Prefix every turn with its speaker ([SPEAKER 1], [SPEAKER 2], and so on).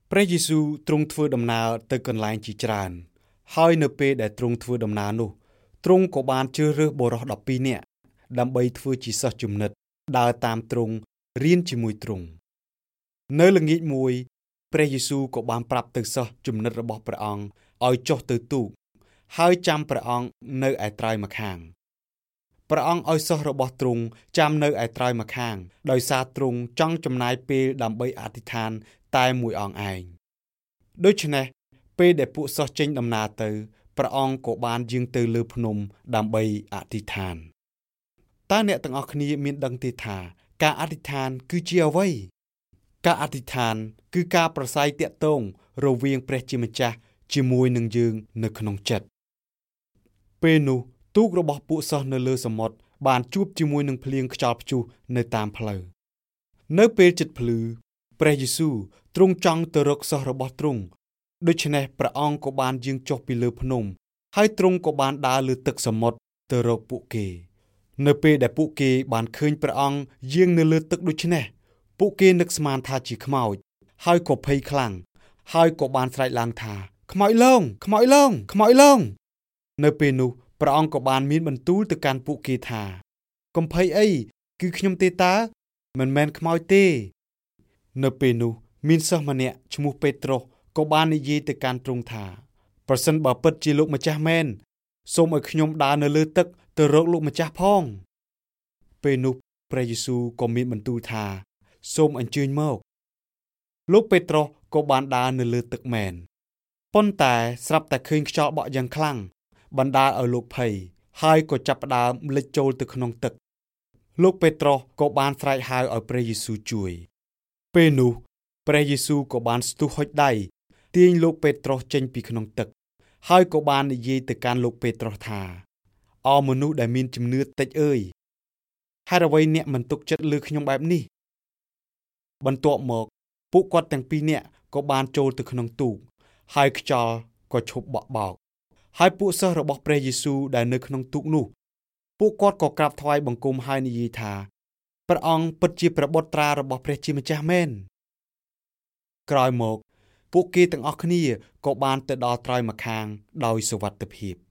[SPEAKER 1] ព្រះយេស៊ូវទ្រង់ធ្វើដំណើរទៅកន្លែងជាច្រើនហើយនៅពេលដែលទ្រង់ធ្វើដំណើរនោះទ្រង់ក៏បានជ្រើសរើសបុរស12នាក់ដើម្បីធ្វើជាសិស្សជំនិតដើរតាមទ្រង់រៀនជាមួយទ្រង់នៅល្ងាចមួយព្រះយេស៊ូវក៏បានប្រាប់ទៅសិស្សជំនិតរបស់ព្រះអង្គឲ្យចុះទៅទូកហើយចាំព្រះអង្គនៅឯត្រើយម្ខាងព្រះអង្គឲ្យសិស្សរបស់ទ្រង់ចាំនៅឯត្រើយម្ខាងដោយសារទ្រង់ចង់ចំណាយពេលដើម្បីអធិដ្ឋានតែមួយអង្គឯងដូច្នេះពេលដែលពួកសិស្សចេញដំណើរទៅព្រះអង្គក៏បានយាងទៅលើភ្នំដើម្បីអធិដ្ឋានតើអ្នកទាំងអស់គ្នាមានដឹងទេថាការអធិដ្ឋានគឺជាអ្វីការអធិដ្ឋានគឺការប្រស័យតាក់ទងរវាងព្រះជាម្ចាស់ជាមួយនឹងយើងនៅក្នុងចិត្តពេលនោះទូករបស់ពួកសិស្សនៅលើសមុទ្របានជួបជាមួយនឹងភ្លៀងខ្យល់ព្យុះនៅតាមផ្លូវនៅពេលជិតភ្លឺព្រះយេស៊ូវទ្រង់ចង់ទៅរកសិស្សរបស់ទ្រង់ដូច្នេះព្រះអង្គក៏បានយាងចុះពីលើភ្នំហើយទ្រង់ក៏បានដើរលើទឹកសមុទ្រទៅរកពួកគេនៅពេលដែលពួកគេបានឃើញព្រះអង្គយាងនៅលើទឹកដូច្នេះពួកគេនឹកស្មានថាជាខ្មោចហើយក៏ភ័យខ្លាំងហើយក៏បានស្រែកឡើងថាខ្មោចលងខ្មោចលងខ្មោចលងនៅពេលនោះព្រះអង្គក៏បានមានបន្ទូលទៅកាន់ពួកគេថាកុំភ័យអីគឺខ្ញុំទេតើមិនមែនខ្មោចទេនៅពេលនោះមានសិស្សម្នាក់ឈ្មោះពេត្រុសក៏បាននិយាយទៅកាន់ទ្រង់ថាប្រសិនបើពិតជាលោកម្ចាស់មែនសូមឲ្យខ្ញុំដើរនៅលើទឹកទៅរកលោកម្ចាស់ផងពេលនោះព្រះយេស៊ូវក៏មានបន្ទូលថាសូមអញ្ជើញមកលោកពេត្រុសក៏បានដើរនៅលើទឹកមែនប៉ុន្តែស្រាប់តែឃើញខ្យល់បក់យ៉ាងខ្លាំងបណ្ដាលឲ្យលោកភ័យហើយក៏ចាប់ផ្ដើមលិចចូលទៅក្នុងទឹកលោកពេត្រុសក៏បានស្រែកហៅឲ្យព្រះយេស៊ូវជួយពេលនោះព្រះយេស៊ូវក៏បានស្ទុះហុចដៃទាញលោកពេត្រុសចេញពីក្នុងទឹកហើយក៏បាននិយាយទៅកាន់លោកពេត្រុសថាអោមនុស្សដែលមានជំនឿតិចអើយហេតុអ្វីអ្នកមិនទុកចិត្តលើខ្ញុំបែបនេះបន្ទាប់មកពួកគាត់ទាំងពីរនាក់ក៏បានចូលទៅក្នុងទូកហើយខ្យល់ក៏ឈប់បក់បោកហើយពួកសិស្សរបស់ព្រះយេស៊ូវដែលនៅក្នុងទូកនោះពួកគាត់ក៏ក្រាបថ្វាយបង្គំហើយនិយាយថាព្រះអង្គពិតជាព្រះបុត្រារបស់ព្រះជាម្ចាស់មែនក្រោយមកពួកគេទាំងអស់គ្នាក៏បានទៅដល់ត្រើយម្ខាងដោយសុវត្ថិភាព